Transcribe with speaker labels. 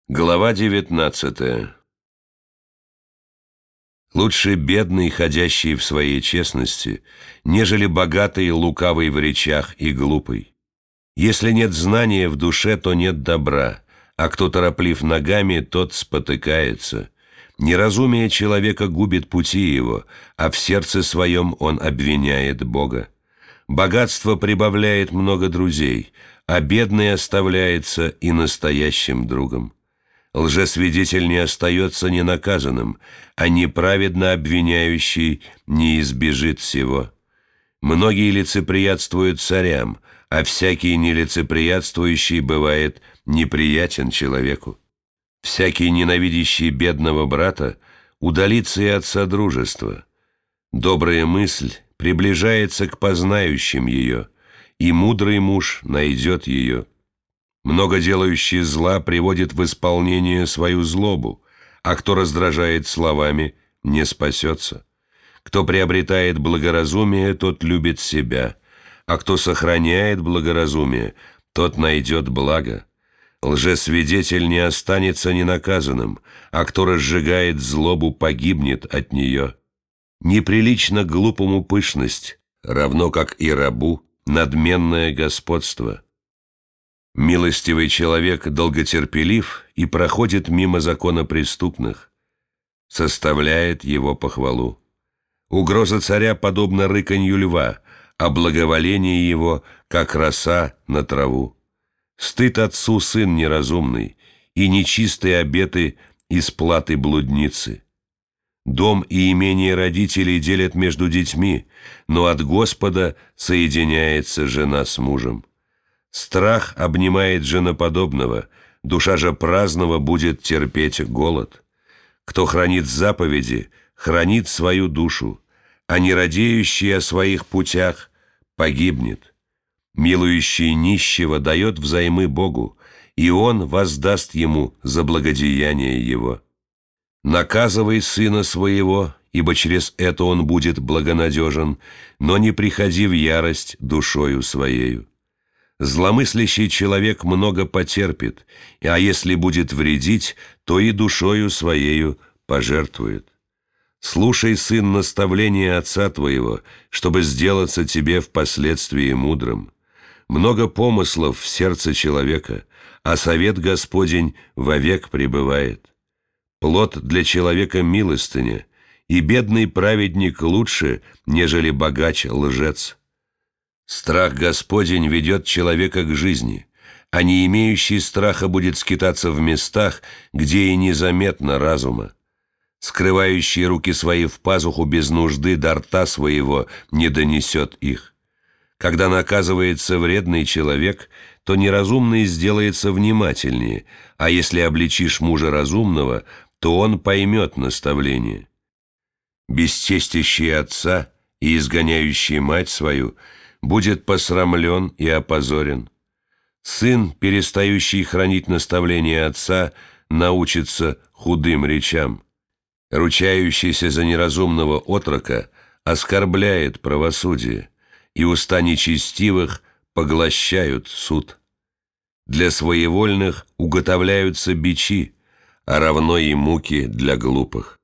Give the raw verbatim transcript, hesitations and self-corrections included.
Speaker 1: Глава девятнадцатая. Лучше бедный, ходящий в своей честности, нежели богатый, лукавый в речах и глупый. Если нет знания в душе, то нет добра, а кто тороплив ногами, тот спотыкается. Неразумие человека губит пути его, а в сердце своем он обвиняет Бога. Богатство прибавляет много друзей, а бедный оставляется и настоящим другом. Лжесвидетель не остается ненаказанным, а неправедно обвиняющий не избежит всего. Многие лицеприятствуют царям, а всякий нелицеприятствующий бывает неприятен человеку. Всякий ненавидящий бедного брата удалится и от содружества. Добрая мысль приближается к познающим ее, и мудрый муж найдет ее. Много делающий зла приводит в исполнение свою злобу, а кто раздражает словами, не спасется. Кто приобретает благоразумие, тот любит себя, а кто сохраняет благоразумие, тот найдет благо. Лжесвидетель не останется ненаказанным, а кто разжигает злобу, погибнет от нее. Неприлично глупому пышность, равно как и рабу надменное господство. Милостивый человек долготерпелив и проходит мимо закона преступных, составляет его похвалу. Угроза царя подобна рыканью льва, а благоволение его, как роса на траву. Стыд отцу сын неразумный, и нечистые обеты из платы блудницы. Дом и имение родителей делят между детьми, но от Господа соединяется жена с мужем. Страх обнимает женоподобного, душа же праздного будет терпеть голод. Кто хранит заповеди, хранит свою душу, а не радеющий о своих путях погибнет. Милующий нищего дает взаймы Богу, и Он воздаст ему за благодеяние его. Наказывай сына своего, ибо через это он будет благонадежен, но не приходи в ярость душою своею. Зломыслящий человек много потерпит, а если будет вредить, то и душою своею пожертвует. Слушай, сын, наставления отца твоего, чтобы сделаться тебе впоследствии мудрым. Много помыслов в сердце человека, а совет Господень вовек пребывает. Плод для человека милостыня, и бедный праведник лучше, нежели богач лжец. Страх Господень ведет человека к жизни, а не имеющий страха будет скитаться в местах, где и незаметно разума. Скрывающий руки свои в пазуху без нужды до рта своего не донесет их. Когда наказывается вредный человек, то неразумный сделается внимательнее, а если обличишь мужа разумного, то он поймет наставление. Бесчестящий отца и изгоняющий мать свою будет посрамлен и опозорен. Сын, перестающий хранить наставления отца, научится худым речам. Ручающийся за неразумного отрока оскорбляет правосудие, и уста нечестивых поглощают суд. Для своевольных уготовляются бичи, а равно и муки для глупых.